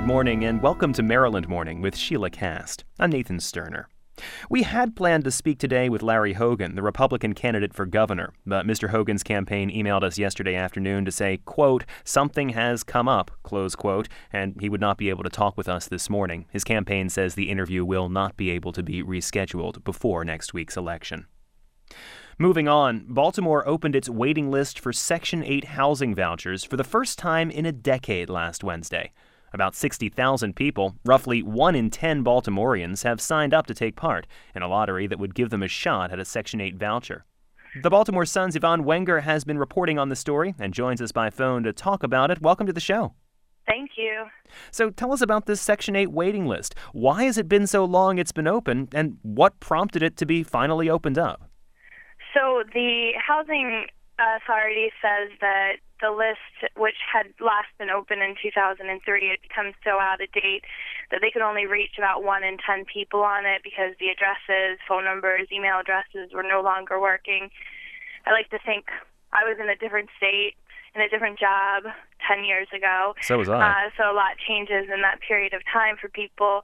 morning and welcome to Maryland Morning with Sheila Cast. I'm Nathan Sterner. We had planned to speak today with Larry Hogan, the Republican candidate for governor, but Mr. Hogan's campaign emailed us yesterday afternoon to say, quote, something has come up, close quote, and he would not be able to talk with us this morning. His campaign says the interview will not be able to be rescheduled before next week's election. Moving on, Baltimore opened its waiting list for Section 8 housing vouchers for the first time in a decade last Wednesday. About 60,000 people, roughly 1 in 10 Baltimoreans, have signed up to take part in a lottery that would give them a shot at a Section 8 voucher. The Baltimore Sun's Yvonne Wenger has been reporting on the story and joins us by phone to talk about it. Welcome to the show. Thank you. So tell us about this Section 8 waiting list. Why has it been so long it's been open, and what prompted it to be finally opened up? So the Housing Authority says that the list, which had last been open in 2003, had become so out of date that they could only reach about 1 in 10 people on it because the addresses, phone numbers, email addresses were no longer working. I like to think I was in a different state, in a different job 10 years ago. So was I. So a lot changes in that period of time for people.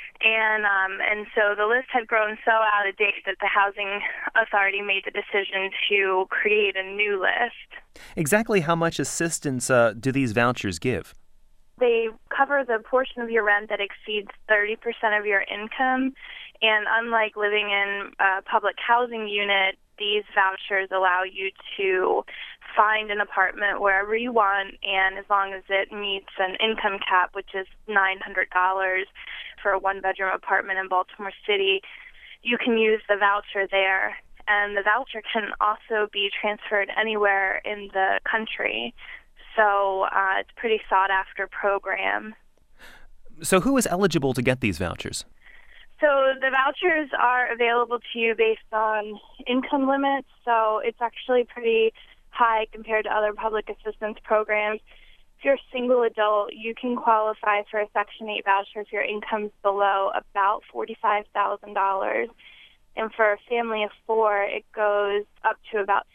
And so the list had grown so out of date that the Housing Authority made the decision to create a new list. Exactly how much assistance do these vouchers give? They cover the portion of your rent that exceeds 30% of your income. And unlike living in a public housing unit, these vouchers allow you to find an apartment wherever you want, and as long as it meets an income cap, which is $900 for a one-bedroom apartment in Baltimore City, you can use the voucher there. And the voucher can also be transferred anywhere in the country. So it's a pretty sought-after program. So who is eligible to get these vouchers? So the vouchers are available to you based on income limits, so it's actually pretty high compared to other public assistance programs. If you're a single adult, you can qualify for a Section 8 voucher if your income's below about $45,000. And for a family of 4, it goes up to about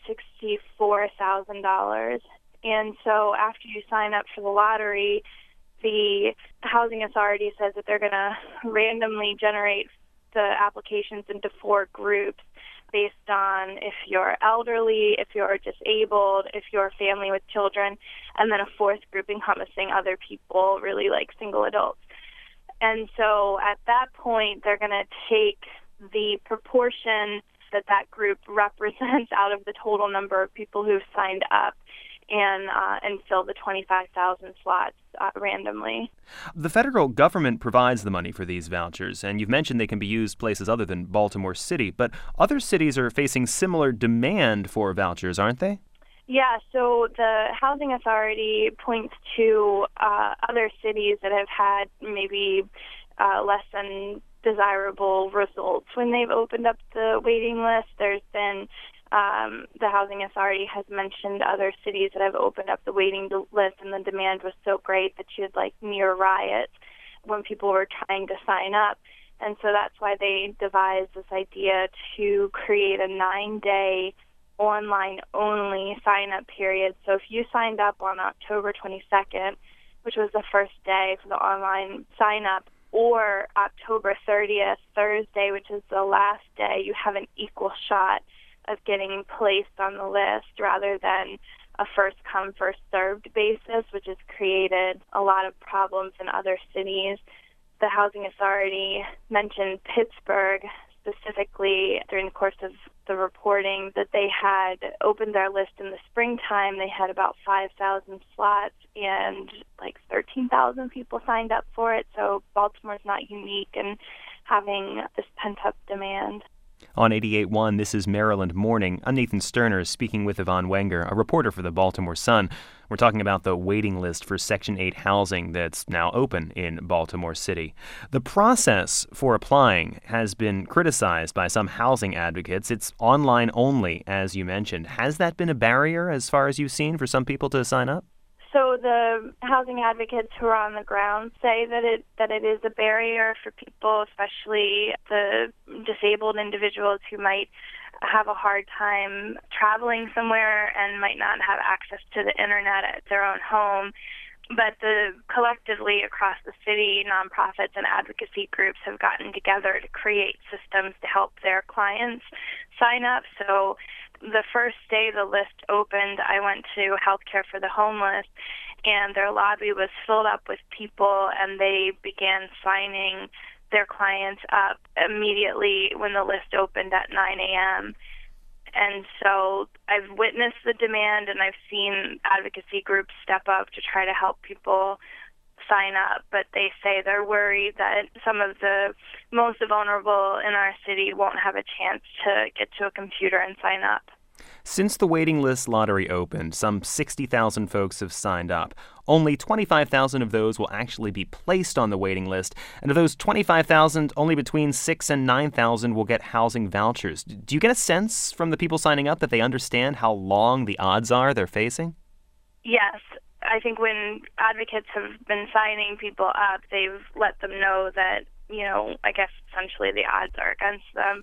$64,000. And so after you sign up for the lottery, the Housing Authority says that they're going to randomly generate the applications into 4 groups based on if you're elderly, if you're disabled, if you're a family with children, and then a 4th group encompassing other people, really like single adults. And so at that point, they're going to take the proportion that that group represents out of the total number of people who've signed up and fill the 25,000 slots randomly. The federal government provides the money for these vouchers, and you've mentioned they can be used places other than Baltimore City, but other cities are facing similar demand for vouchers, aren't they? Yeah, so the Housing Authority points to other cities that have had maybe less than desirable results when they've opened up the waiting list. There's been the Housing Authority has mentioned other cities that have opened up the waiting list, and the demand was so great that you had like near riots when people were trying to sign up. And so that's why they devised this idea to create a 9-day online-only sign-up period. So if you signed up on October 22nd, which was the first day for the online sign-up, or October 30th, Thursday, which is the last day, you have an equal shot of getting placed on the list rather than a first-come, first-served basis, which has created a lot of problems in other cities. The Housing Authority mentioned Pittsburgh specifically during the course of the reporting that they had opened their list in the springtime. They had about 5,000 slots and like 13,000 people signed up for it. So Baltimore's not unique in having this pent-up demand. On 88.1, this is Maryland Morning. I'm Nathan Sterner, speaking with Yvonne Wenger, a reporter for the Baltimore Sun. We're talking about the waiting list for Section 8 housing that's now open in Baltimore City. The process for applying has been criticized by some housing advocates. It's online only, as you mentioned. Has that been a barrier, as far as you've seen, for some people to sign up? So the housing advocates who are on the ground say that it is a barrier for people, especially the disabled individuals who might have a hard time traveling somewhere and might not have access to the internet at their own home. But collectively across the city, nonprofits and advocacy groups have gotten together to create systems to help their clients sign up. So the first day the list opened, I went to Healthcare for the Homeless, and their lobby was filled up with people, and they began signing their clients up immediately when the list opened at 9 a.m. And so I've witnessed the demand, and I've seen advocacy groups step up to try to help people sign up, but they say they're worried that some of the most vulnerable in our city won't have a chance to get to a computer and sign up. Since the waiting list lottery opened, some 60,000 folks have signed up. Only 25,000 of those will actually be placed on the waiting list, and of those 25,000, only between 6,000 and 9,000 will get housing vouchers. Do you get a sense from the people signing up that they understand how long the odds are they're facing? Yes. I think when advocates have been signing people up, they've let them know that, I guess essentially the odds are against them.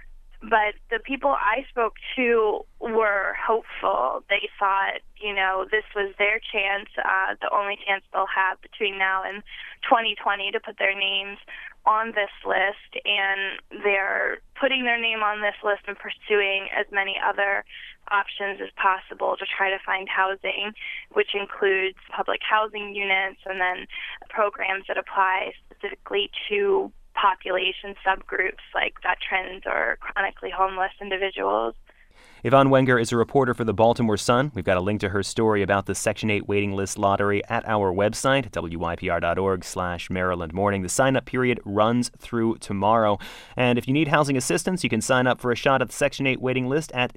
But the people I spoke to were hopeful. They thought, this was their chance, the only chance they'll have between now and 2020 to put their names on this list. And they're putting their name on this list and pursuing as many other options as possible to try to find housing, which includes public housing units and then programs that apply specifically to population subgroups like veterans or chronically homeless individuals. Yvonne Wenger is a reporter for the Baltimore Sun. We've got a link to her story about the Section 8 waiting list lottery at our website, wypr.org/Maryland Morning. The sign-up period runs through tomorrow. And if you need housing assistance, you can sign up for a shot at the Section 8 waiting list at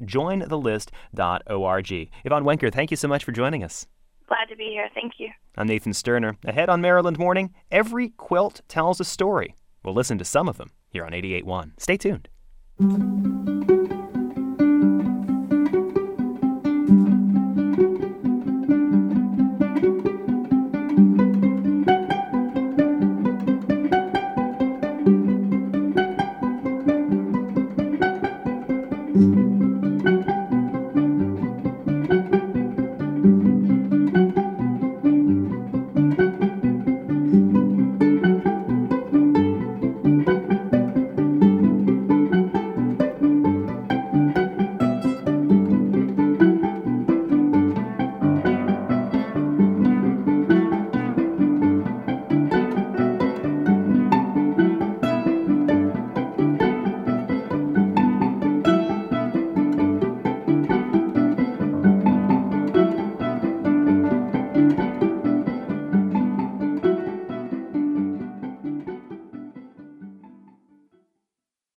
jointhelist.org. Yvonne Wenger, thank you so much for joining us. Glad to be here. Thank you. I'm Nathan Sterner. Ahead on Maryland Morning, every quilt tells a story. We'll listen to some of them here on 88.1. Stay tuned.